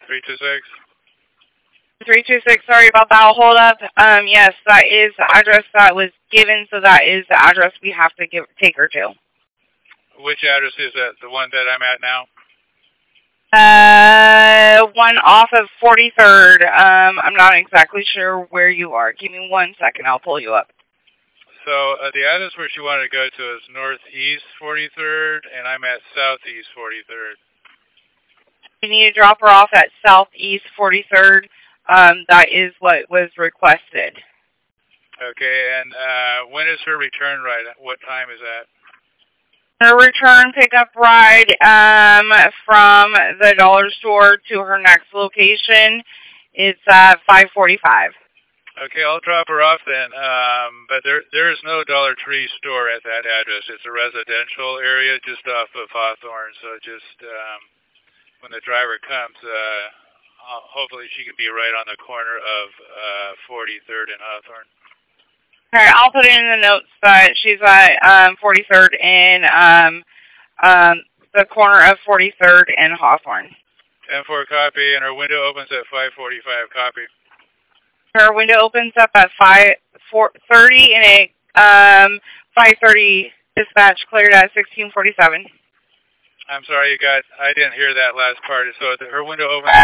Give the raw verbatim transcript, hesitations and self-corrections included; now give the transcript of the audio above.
three two six? three two six, sorry about that. I'll hold up. Um, yes, that is the address that was given, so that is the address we have to give, take her to. Which address is that? The one that I'm at now? Uh, one off of forty-third. Um, I'm not exactly sure where you are. Give me one second. I'll pull you up. So uh, the address where she wanted to go to is northeast forty-third, and I'm at southeast forty-third. You need to drop her off at southeast forty-third. Um, that is what was requested. Okay, and uh, when is her return ride? What time is that? Her return pickup ride um, from the dollar store to her next location is at five forty-five. Okay, I'll drop her off then. Um, but there there is no Dollar Tree store at that address. It's a residential area just off of Hawthorne. So just um, when the driver comes, uh, hopefully she can be right on the corner of uh, forty-third and Hawthorne. All right, I'll put it in the notes that she's at um, forty-third in um, um, the corner of forty-third and Hawthorne. ten four copy, and her window opens at five forty-five copy. Her window opens up at five thirty, and it um, five thirty dispatch cleared at sixteen forty-seven. I'm sorry, you got. I didn't hear that last part. So her window opens